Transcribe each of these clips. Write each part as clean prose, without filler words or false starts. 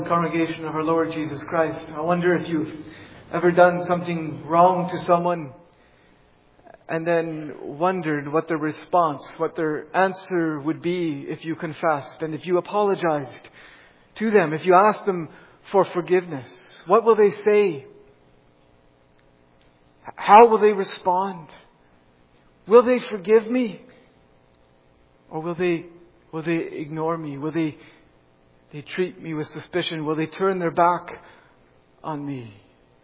Congregation of our Lord Jesus Christ. I wonder if you've ever done something wrong to someone and then wondered what their response, what their answer would be if you confessed and if you apologized to them, if you asked them for forgiveness. What will they say? How will they respond? Will they forgive me? Or will they ignore me? Will they treat me with suspicion? Will they turn their back on me?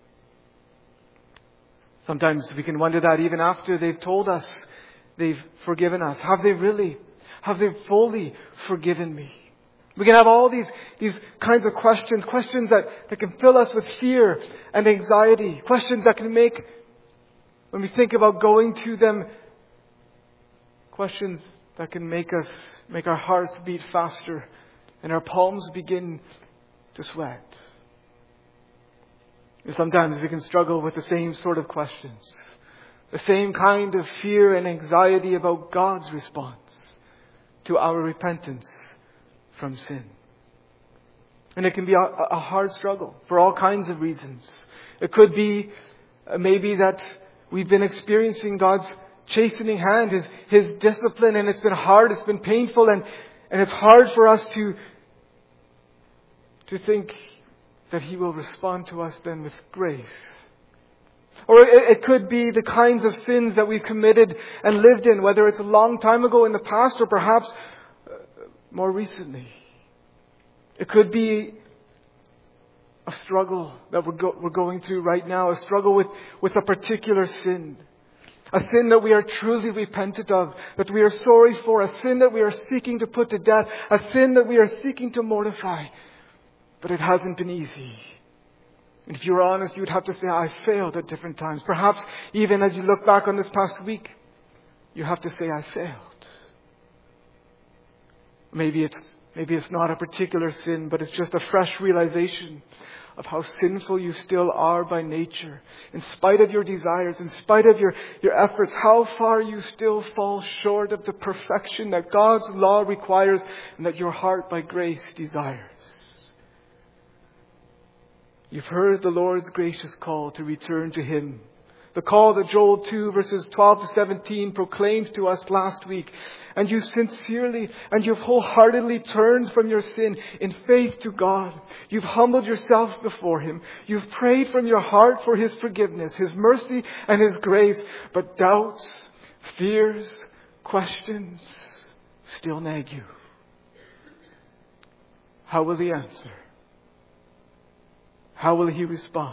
Sometimes we can wonder that even after they've told us they've forgiven us. Have they really? Have they fully forgiven me? We can have all these kinds of questions that can fill us with fear and anxiety. Questions that can make, when we think about going to them, questions that can make our hearts beat faster and our palms begin to sweat. And sometimes we can struggle with the same sort of questions, the same kind of fear and anxiety about God's response to our repentance from sin. And it can be a hard struggle for all kinds of reasons. It could be maybe that we've been experiencing God's chastening hand, His discipline, and it's been hard, it's been painful, and it's hard for us to think that He will respond to us then with grace. Or it could be the kinds of sins that we've committed and lived in, whether it's a long time ago in the past or perhaps more recently. It could be a struggle that we're going through right now, a struggle with a particular sin. A sin that we are truly repentant of, that we are sorry for, a sin that we are seeking to put to death, a sin that we are seeking to mortify. But it hasn't been easy. And if you were honest, you would have to say, I failed at different times. Perhaps even as you look back on this past week, you have to say, I failed. Maybe it's not a particular sin, but it's just a fresh realization of how sinful you still are by nature. In spite of your desires, in spite of your efforts, how far you still fall short of the perfection that God's law requires and that your heart by grace desires. You've heard the Lord's gracious call to return to Him. The call that Joel 2 verses 12 to 17 proclaimed to us last week. And you sincerely and you've wholeheartedly turned from your sin in faith to God. You've humbled yourself before Him. You've prayed from your heart for His forgiveness, His mercy and His grace. But doubts, fears, questions still nag you. How will He answer? How will He respond?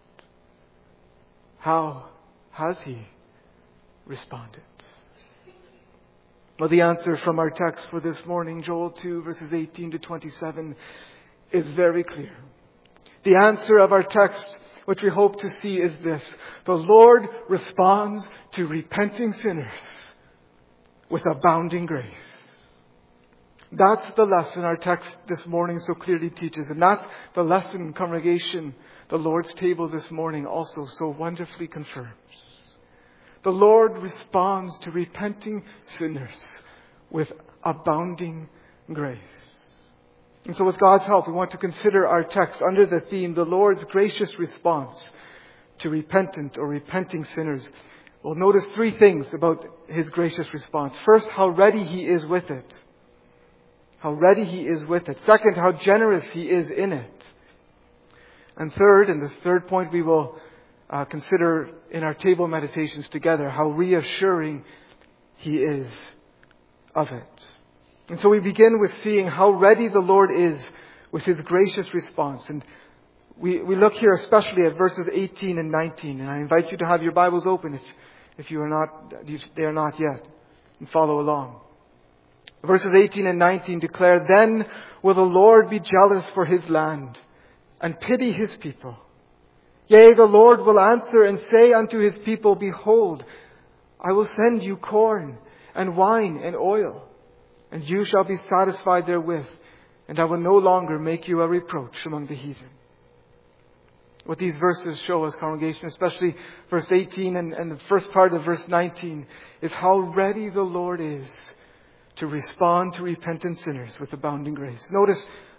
How has He responded? Well, the answer from our text for this morning, Joel 2 verses 18 to 27, is very clear. The answer of our text, which we hope to see, is this: the Lord responds to repenting sinners with abounding grace. That's the lesson our text this morning so clearly teaches. And that's the lesson, congregation, the Lord's table this morning also so wonderfully confirms. The Lord responds to repenting sinners with abounding grace. And so with God's help, we want to consider our text under the theme, the Lord's gracious response to repentant or repenting sinners. We'll notice three things about His gracious response. First, how ready He is with it. How ready He is with it. Second, how generous He is in it. And third, and this third point we will consider in our table meditations together, how reassuring He is of it. And so we begin with seeing how ready the Lord is with His gracious response. And we look here especially at verses 18 and 19. And I invite you to have your Bibles open if they are not yet, and follow along. Verses 18 and 19 declare, "Then will the Lord be jealous for His land and pity His people. Yea, the Lord will answer and say unto His people, Behold, I will send you corn and wine and oil, and you shall be satisfied therewith, and I will no longer make you a reproach among the heathen." What these verses show us, congregation, especially verse 18 and the first part of verse 19, is how ready the Lord is to respond to repentant sinners with abounding grace. Notice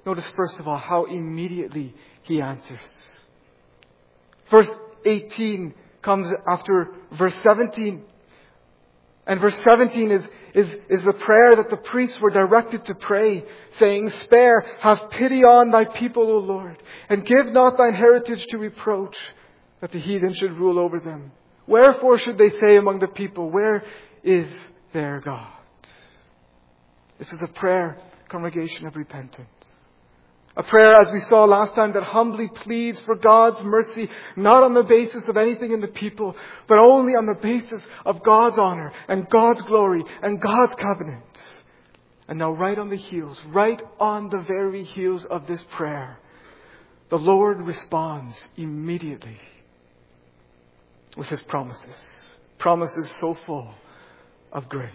Notice first of all how immediately He answers. Verse 18 comes after verse 17. And verse 17 is the prayer that the priests were directed to pray, saying, "Spare, have pity on thy people, O Lord, and give not thine heritage to reproach, that the heathen should rule over them. Wherefore should they say among the people, where is their God?" This is a prayer, congregation, of repentance. A prayer, as we saw last time, that humbly pleads for God's mercy, not on the basis of anything in the people, but only on the basis of God's honor and God's glory and God's covenant. And now right on the very heels of this prayer, the Lord responds immediately with His promises so full of grace.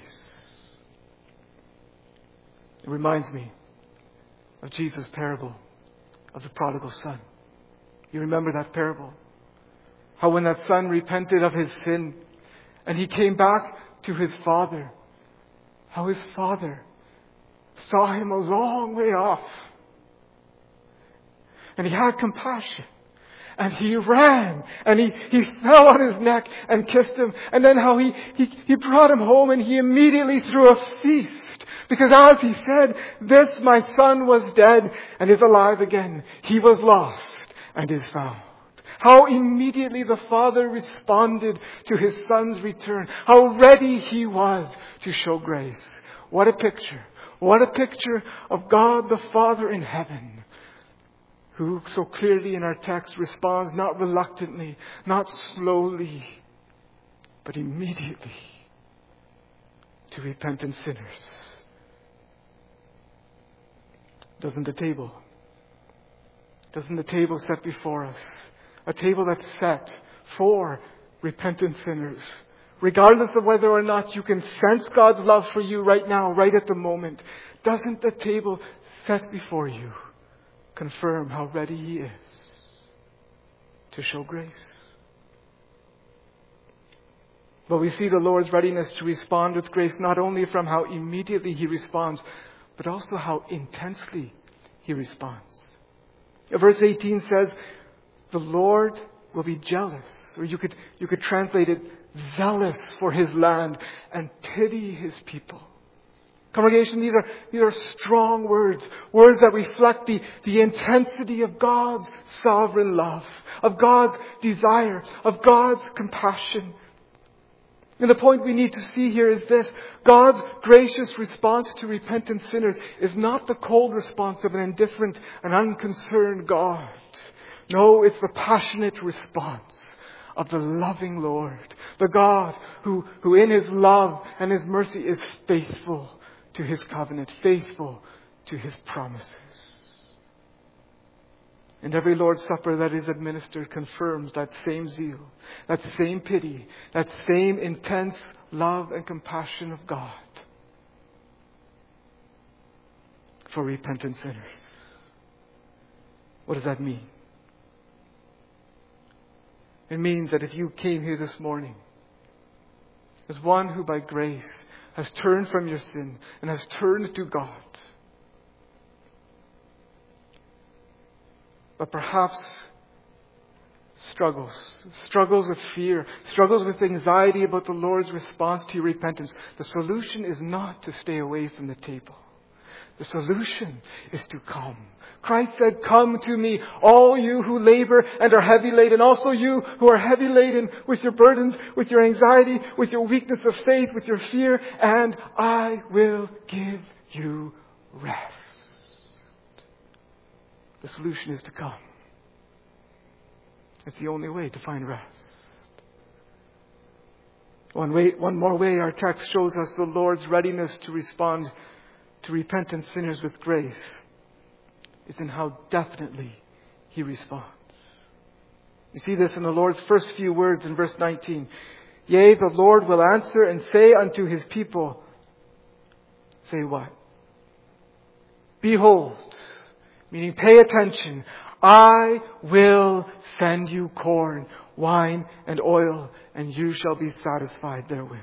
It reminds me of Jesus' parable of the prodigal son. You remember that parable? How when that son repented of his sin and he came back to his father, how his father saw him a long way off. And he had compassion. And he ran and he fell on his neck and kissed him. And then how he brought him home and he immediately threw a feast. Because as he said, "This my son was dead and is alive again. He was lost and is found." How immediately the father responded to his son's return. How ready he was to show grace. What a picture. What a picture of God the Father in heaven, who so clearly in our text responds not reluctantly, not slowly, but immediately to repentant sinners. Doesn't the table set before us, a table that's set for repentant sinners, regardless of whether or not you can sense God's love for you right now, right at the moment, doesn't the table set before you confirm how ready He is to show grace? But we see the Lord's readiness to respond with grace not only from how immediately He responds, but also how intensely He responds. Verse 18 says, "The Lord will be jealous," or you could translate it, "zealous for His land and pity His people." Congregation, these are strong words that reflect the intensity of God's sovereign love, of God's desire, of God's compassion. And the point we need to see here is this: God's gracious response to repentant sinners is not the cold response of an indifferent and unconcerned God. No, it's the passionate response of the loving Lord, the God who in His love and His mercy is faithful to His covenant, faithful to His promises. And every Lord's Supper that is administered confirms that same zeal, that same pity, that same intense love and compassion of God for repentant sinners. What does that mean? It means that if you came here this morning as one who by grace has turned from your sin and has turned to God, but perhaps struggles with fear, struggles with anxiety about the Lord's response to your repentance, the solution is not to stay away from the table. The solution is to come. Christ said, "Come to me, all you who labor and are heavy laden, also you who are heavy laden with your burdens, with your anxiety, with your weakness of faith, with your fear, and I will give you rest." The solution is to come. It's the only way to find rest. One more way our text shows us the Lord's readiness to respond to repentant sinners with grace is in how definitely He responds. You see this in the Lord's first few words in verse 19. "Yea, the Lord will answer and say unto His people," say what? "Behold," meaning pay attention, "I will send you corn, wine, and oil, and you shall be satisfied therewith."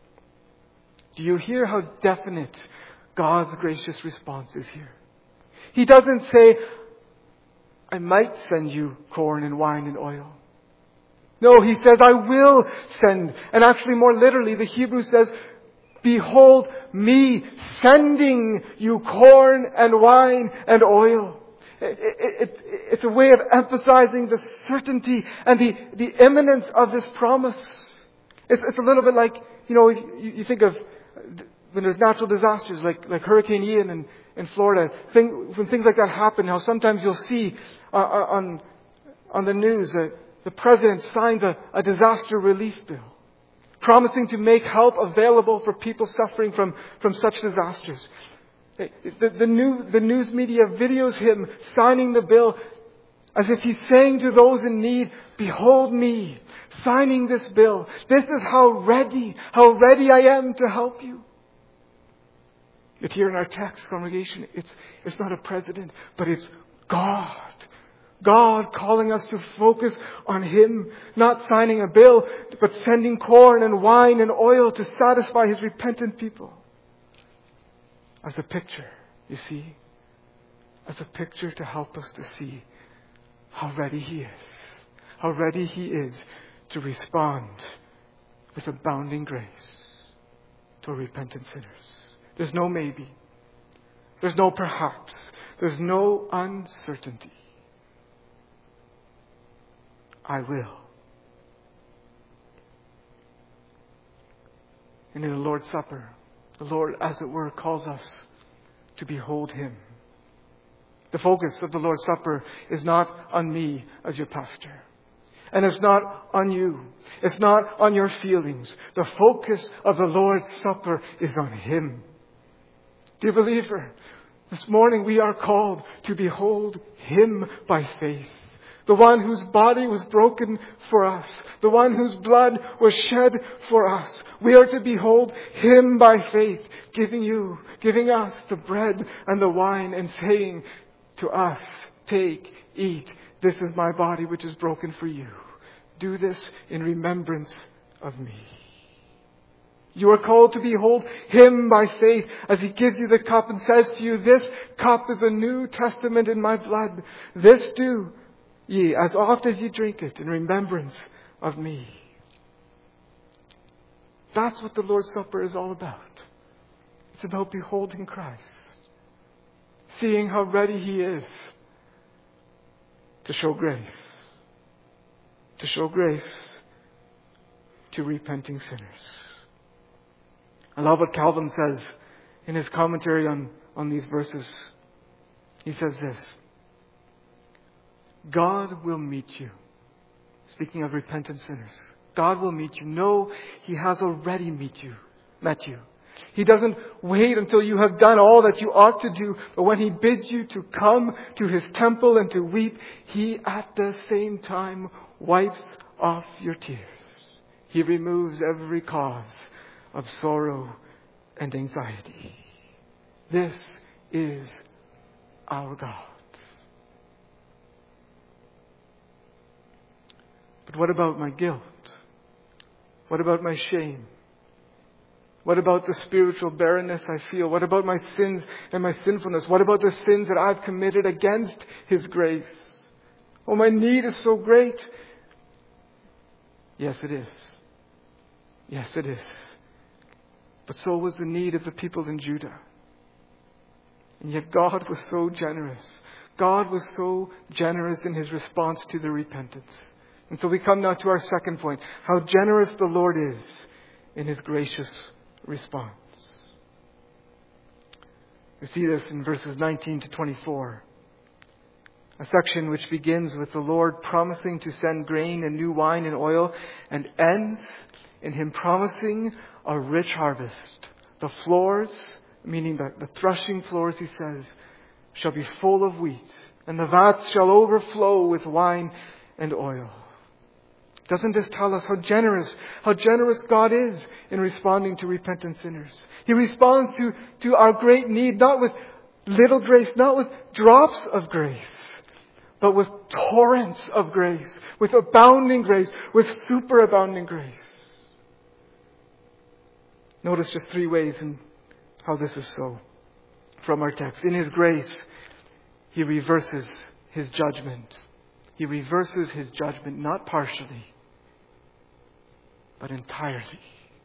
Do you hear how definite God's gracious response is here? He doesn't say, I might send you corn and wine and oil. No, he says, I will send. And actually more literally, the Hebrew says, behold me sending you corn and wine and oil. It's a way of emphasizing the certainty and the imminence of this promise. It's a little bit like, you think of when there's natural disasters like Hurricane Ian in Florida. When things like that happen, how sometimes you'll see on the news the president signs a disaster relief bill, promising to make help available for people suffering from such disasters. The news media videos him signing the bill as if he's saying to those in need, behold me, signing this bill. This is how ready I am to help you. Yet here in our text, congregation, it's not a president, but it's God. God calling us to focus on Him, not signing a bill, but sending corn and wine and oil to satisfy His repentant people. As a picture, you see, as a picture to help us to see how ready He is to respond with abounding grace to repentant sinners. There's no maybe. There's no perhaps. There's no uncertainty. I will. And in the Lord's Supper, the Lord, as it were, calls us to behold Him. The focus of the Lord's Supper is not on me as your pastor. And it's not on you. It's not on your feelings. The focus of the Lord's Supper is on Him. Dear believer, this morning we are called to behold Him by faith. The one whose body was broken for us. The one whose blood was shed for us. We are to behold Him by faith, giving us the bread and the wine and saying to us, take, eat. This is my body which is broken for you. Do this in remembrance of me. You are called to behold Him by faith as He gives you the cup and says to you, this cup is a new testament in my blood. This do ye as oft as ye drink it in remembrance of me. That's what the Lord's Supper is all about. It's about beholding Christ. Seeing how ready He is to show grace. To show grace to repenting sinners. I love what Calvin says in his commentary on these verses. He says this: God will meet you. Speaking of repentant sinners, God will meet you. No, He has already met you. He doesn't wait until you have done all that you ought to do, but when He bids you to come to His temple and to weep, He at the same time wipes off your tears. He removes every cause of sorrow and anxiety. This is our God. But what about my guilt? What about my shame? What about the spiritual barrenness I feel? What about my sins and my sinfulness? What about the sins that I've committed against His grace? Oh, my need is so great. Yes, it is. Yes, it is. But so was the need of the people in Judah. And yet God was so generous. God was so generous in His response to their repentance. And so we come now to our second point. How generous the Lord is in His gracious response. We see this in verses 19 to 24. A section which begins with the Lord promising to send grain and new wine and oil and ends in Him promising a rich harvest. The floors, meaning the threshing floors, He says, shall be full of wheat, and the vats shall overflow with wine and oil. Doesn't this tell us how generous God is in responding to repentant sinners? He responds to our great need, not with little grace, not with drops of grace, but with torrents of grace, with abounding grace, with superabounding grace. Notice just 3 ways in how this is so from our text. In His grace, He reverses His judgment. He reverses His judgment not partially, but entirely.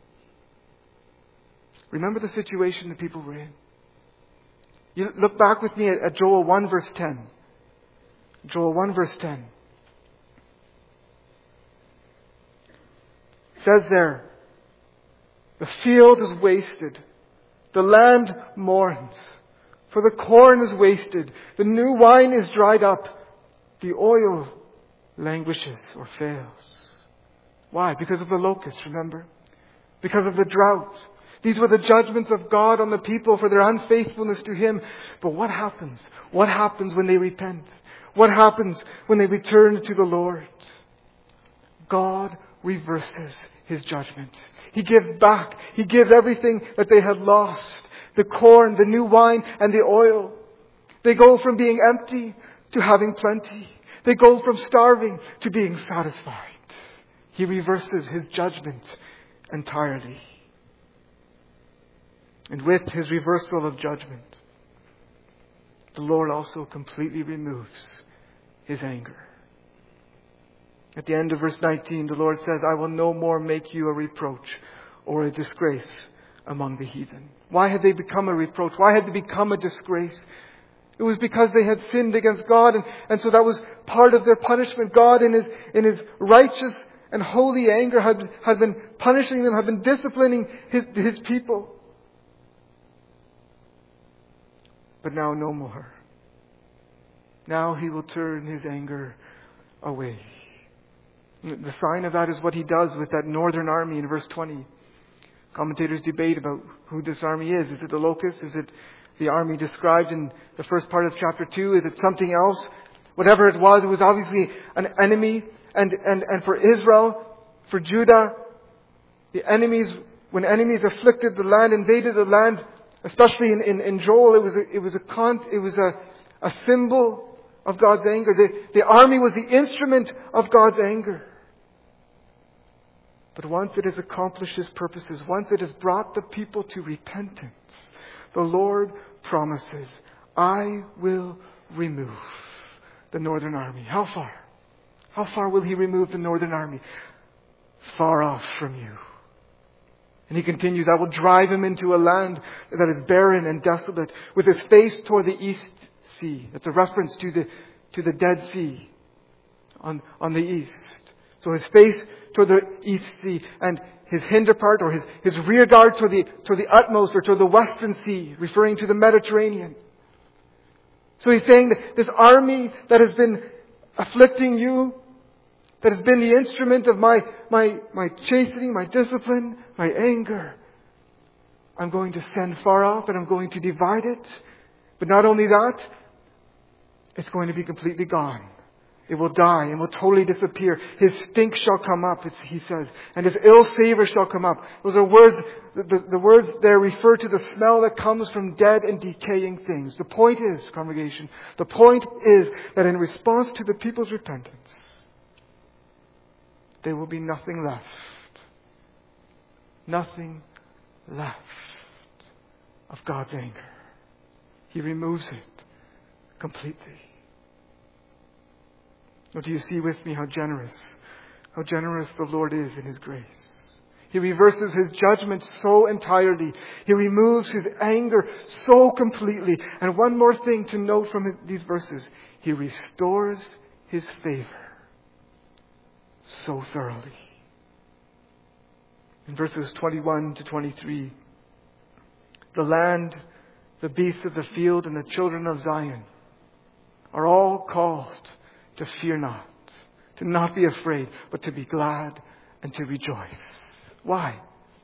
Remember the situation the people were in. You look back with me at Joel 1 verse 10. Joel 1 verse 10. It says there, the field is wasted. The land mourns. For the corn is wasted. The new wine is dried up. The oil languishes or fails. Why? Because of the locusts, remember? Because of the drought. These were the judgments of God on the people for their unfaithfulness to Him. But what happens? What happens when they repent? What happens when they return to the Lord? God reverses His judgment. He gives back. He gives everything that they had lost. The corn, the new wine, and the oil. They go from being empty to having plenty. They go from starving to being satisfied. He reverses His judgment entirely. And with His reversal of judgment, the Lord also completely removes His anger. At the end of verse 19, the Lord says, I will no more make you a reproach or a disgrace among the heathen. Why had they become a reproach? Why had they become a disgrace? It was because they had sinned against God, and so that was part of their punishment. God in His righteous and holy anger had been punishing them, had been disciplining His people. But now no more. Now He will turn His anger away. The sign of that is what He does with that northern army in verse 20. Commentators debate about who this army is. Is it the locusts? Is it the army described in the first part of chapter 2? Is it something else? Whatever it was obviously an enemy. And for Israel, for Judah, the enemies, when enemies afflicted the land, invaded the land, especially in Joel, it was a symbol of God's anger. The army was the instrument of God's anger. But once it has accomplished His purposes, once it has brought the people to repentance, the Lord promises, I will remove the northern army. How far? How far will He remove the northern army? Far off from you. And He continues, I will drive him into a land that is barren and desolate, with his face toward the east sea. That's a reference to the Dead Sea on the east. So his face toward the east sea, and his hinder part or his rear guard toward the utmost or toward the western sea, referring to the Mediterranean. So He's saying that this army that has been afflicting you, that has been the instrument of my chastening, my discipline, my anger, I'm going to send far off and I'm going to divide it. But not only that, it's going to be completely gone. It will die and will totally disappear. His stink shall come up, He says, and His ill savor shall come up. Those are words, the words there refer to the smell that comes from dead and decaying things. The point is, congregation, the point is that in response to the people's repentance, there will be nothing left. Nothing left of God's anger. He removes it completely. Or do you see with me how generous the Lord is in His grace? He reverses His judgment so entirely. He removes His anger so completely. And one more thing to note from these verses. He restores His favor so thoroughly. In verses 21 to 23, the land, the beasts of the field, and the children of Zion are all called to fear not, to not be afraid, but to be glad and to rejoice. Why?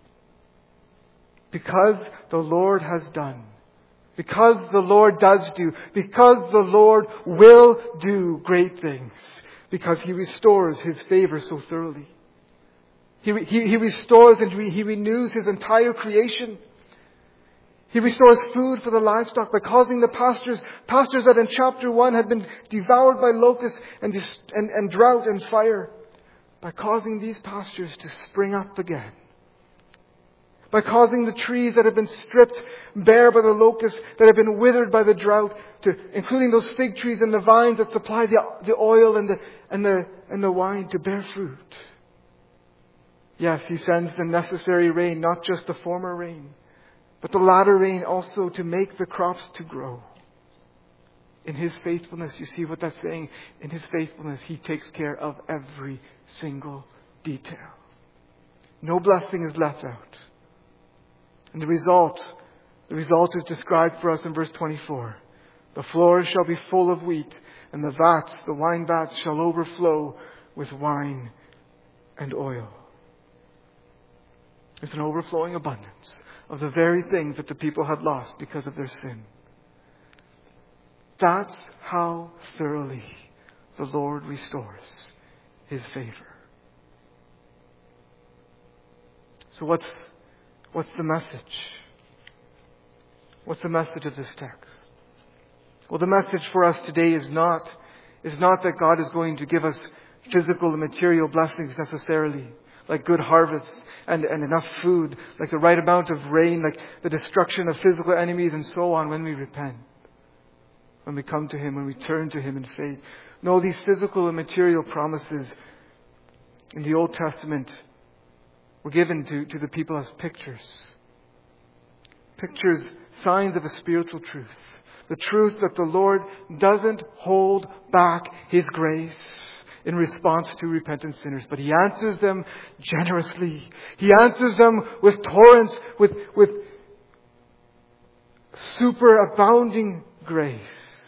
Because the Lord has done, because the Lord does do, because the Lord will do great things, because He restores His favor so thoroughly. He restores and He renews His entire creation. He restores food for the livestock by causing the pastures that in chapter 1 had been devoured by locusts and drought and fire, by causing these pastures to spring up again. by causing the trees that have been stripped bare by the locusts, that have been withered by the drought, including those fig trees and the vines that supply the oil and the wine, to bear fruit. Yes, He sends the necessary rain, not just the former rain, but the latter rain also to make the crops to grow. In His faithfulness, you see what that's saying? In His faithfulness, He takes care of every single detail. No blessing is left out. And the result is described for us in verse 24. The floors shall be full of wheat, and the wine vats shall overflow with wine and oil. There's an overflowing abundance of the very things that the people had lost because of their sin. That's how thoroughly the Lord restores His favor. So what's the message? What's the message of this text? Well, the message for us today is not that God is going to give us physical and material blessings necessarily, like good harvests and enough food, like the right amount of rain, like the destruction of physical enemies and so on when we repent, when we come to Him, when we turn to Him in faith. No, these physical and material promises in the Old Testament were given to the people as pictures. Pictures, signs of a spiritual truth. The truth that the Lord doesn't hold back His grace in response to repentant sinners, but He answers them generously. He answers them with torrents, with superabounding grace.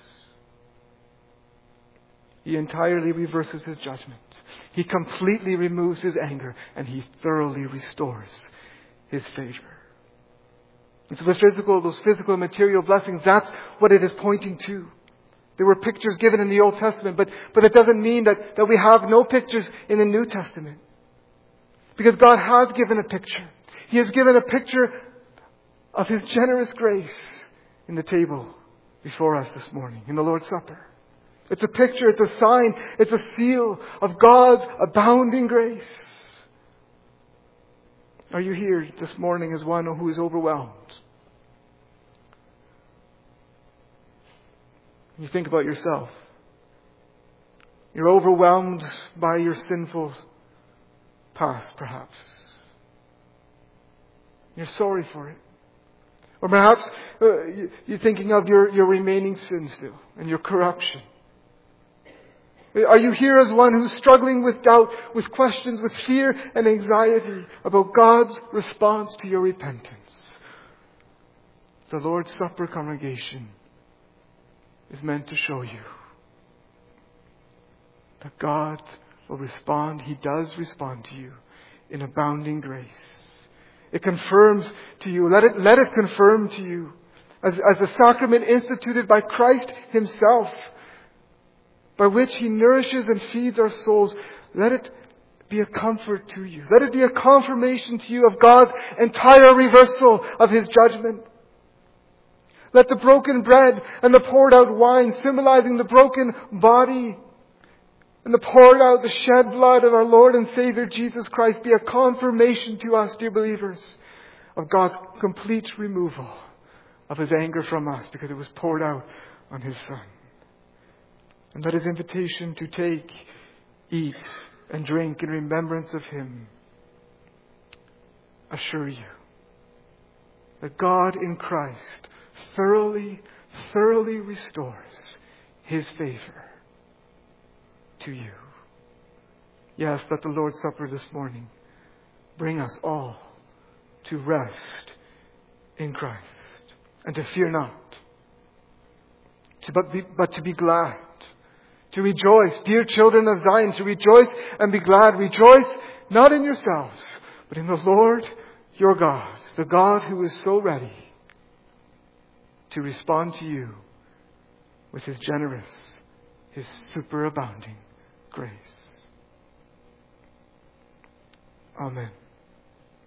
He entirely reverses His judgment. He completely removes His anger, and He thoroughly restores His favor. And so those physical and material blessings, that's what it is pointing to. There were pictures given in the Old Testament, but it doesn't mean that we have no pictures in the New Testament. Because God has given a picture. He has given a picture of His generous grace in the table before us this morning, in the Lord's Supper. It's a picture, it's a sign, it's a seal of God's abounding grace. Are you here this morning as one who is overwhelmed? You think about yourself. You're overwhelmed by your sinful past, perhaps. You're sorry for it. Or perhaps you're thinking of your remaining sins still and your corruption. Are you here as one who's struggling with doubt, with questions, with fear and anxiety about God's response to your repentance? The Lord's Supper congregation is meant to show you that God will respond. He does respond to you in abounding grace. It confirms to you, let it confirm to you as a sacrament instituted by Christ Himself, by which He nourishes and feeds our souls. Let it be a comfort to you. Let it be a confirmation to you of God's entire reversal of His judgment. Let the broken bread and the poured out wine, symbolizing the broken body and the poured out, the shed blood of our Lord and Savior Jesus Christ, be a confirmation to us, dear believers, of God's complete removal of His anger from us because it was poured out on His Son. And let His invitation to take, eat, and drink in remembrance of Him assure you that God in Christ thoroughly restores His favor to you. Yes, let the Lord's Supper this morning bring us all to rest in Christ and to fear not, but to be glad. To rejoice, dear children of Zion, to rejoice and be glad. Rejoice not in yourselves, but in the Lord your God, the God who is so ready to respond to you with His generous, His superabounding grace. Amen.